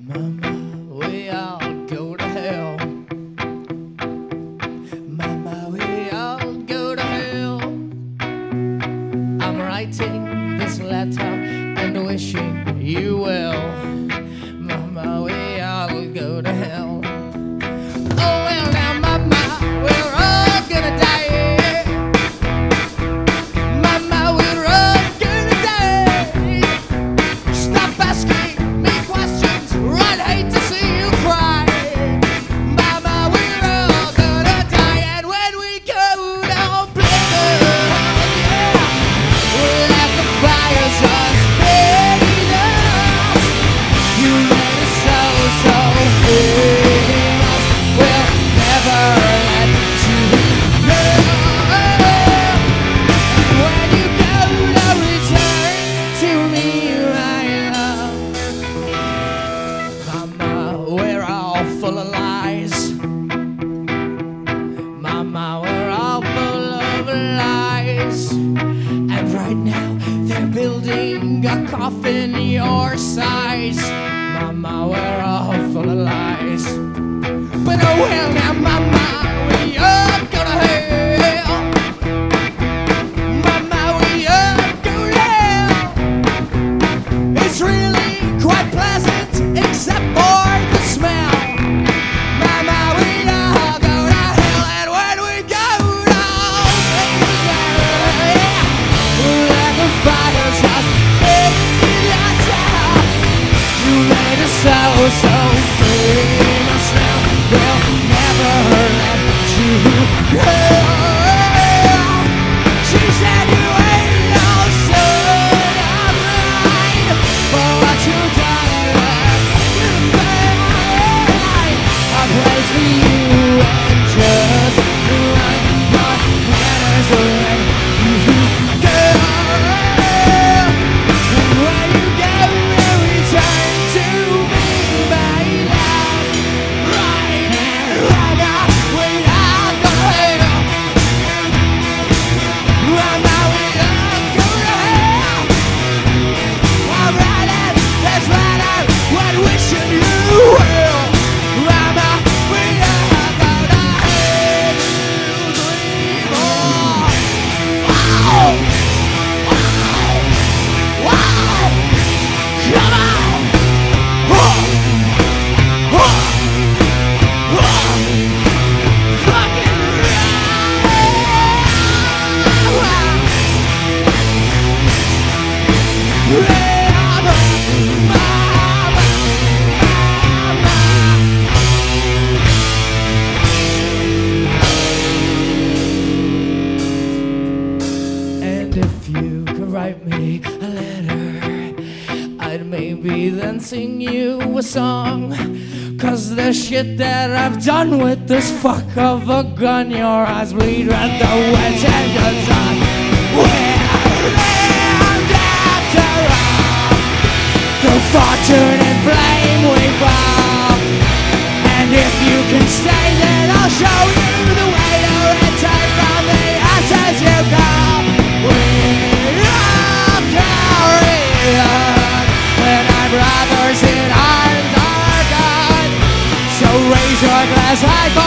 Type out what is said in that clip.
Mama, we all go to hell. Mama, we all go to hell. I'm writing this letter and wishing you well. Mama, we all go to hell. Oh well now, Mama, we're all gonna die. Mama, we're all gonna die. Stop asking me questions, I'd hate to see you cry. Mama, we're all gonna die, and when we go down, we'll let the fires just bathe us. You made us so famous. We'll never let you know. When you go, now return to me, my love. Mama, we're all full of lies. Mama, we're all full of lies. And right now, they're building a coffin your size. Mama, we're all full of lies. But oh well now, Mama, we all go to hell. Mama, we all go to hell. It's really quite pleasant, except for the smell. Mama, we all go to hell, and when we go down, we'll let the fire just burn us out. You made us so famous now. We'll never let you go. She said you ain't no son of mine, but what you done, a place for you and just like your manners when you go. And when you go, return to me, my love. Right now, we all go to hell. Right now, we all go to hell. Alright, and that's right, I'm wishing you well. Right now, we all go to hell. 3 more. Wow! Wow! Wow! Come on! Fucking And if you could write me a letter, I'd maybe then sing you a song. 'Cause the shit that I've done with this fuck of a gun, your eyes bleed red, the wedge and goes on. We're and after all, through fortune and flame we fall. And if you can stay, then I'll show you the way to return from the ashes you call. We're all carried when our brothers in arms are gone. So raise your glass high.